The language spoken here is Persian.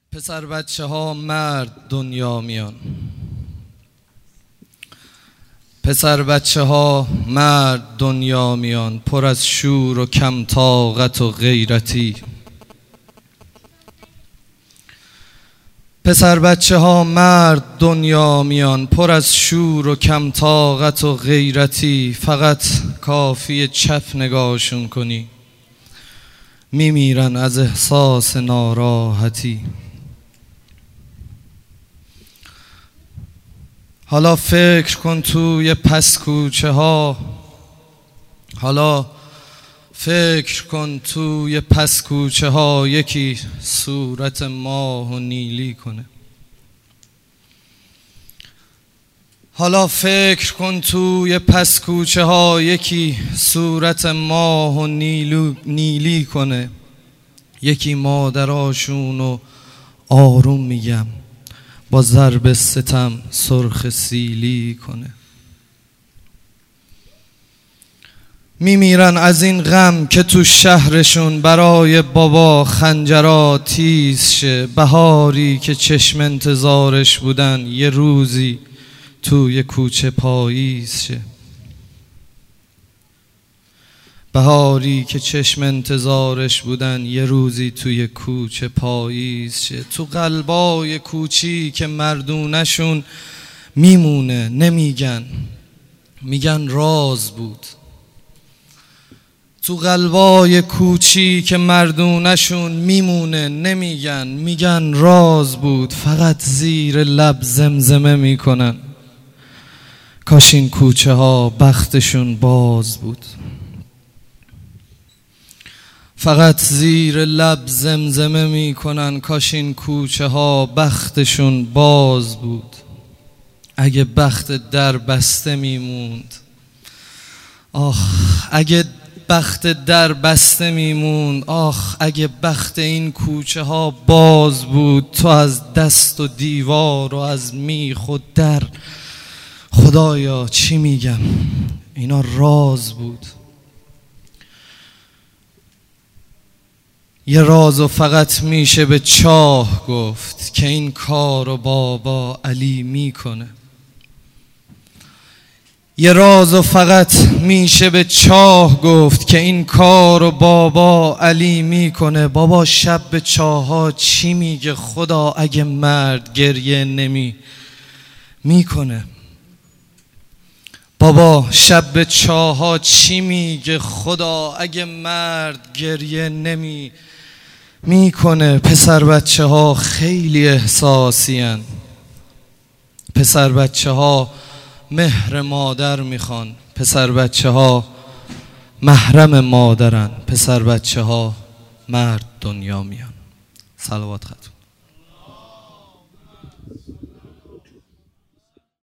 پسر بچه ها مرد دنیا میان، پسر بچه ها مرد دنیا میان، پر از شور و کم طاقت و غیرتی. پسر بچه ها مرد دنیا میان، پر از شور و کم طاقت و غیرتی. فقط کافی چپ نگاهشون کنی میمیرن از احساس ناراحتی. حالا فکر کن توی پس کوچه ها، حالا فکر کن توی پس کوچه ها یکی صورت ماه و نیلی کنه. حالا فکر کن توی پس کوچه ها یکی صورت ماه و نیلی کنه. یکی مادراشونو آروم میگم با ضرب ستم سرخ سیلی کنه. میمیرن از این غم که تو شهرشون برای بابا خنجرا تیز شه. بهاری که چشم انتظارش بودن یه روزی توی کوچه پاییز شه. بهاری که چشم انتظارش بودن یه روزی توی کوچه پاییز شه. تو قلبای کوچی که مردونشون میمونه نمیگن، میگن راز بود. تو قلبای کوچی که مردونشون میمونه نمیگن، میگن راز بود. فقط زیر لب زمزمه میکنن کاش این کوچه ها بختشون باز بود. فقط زیر لب زمزمه میکنن کاش این کوچه ها بختشون باز بود. اگه بخت در بسته میموند، آخ اگه بخت در بسته میموند، آخ اگه بخت این کوچه ها باز بود. تو از دست و دیوار و از میخ و در، خدایا چی میگم اینا راز بود. یه رازو فقط میشه به چاه گفت که این کارو بابا علی میکنه. یه رازو فقط میشه به چاه گفت که این کارو بابا علی میکنه. بابا شب به چاها چی میگه خدا اگه مرد گریه میکنه. بابا شب به چاها چی میگه خدا اگه مرد گریه میکنه. پسر بچه ها خیلی احساسی هن. پسر بچه ها مهر مادر میخوان. پسر بچه ها محرم مادرن. پسر بچه ها مرد دنیا میان. صلوات خدمت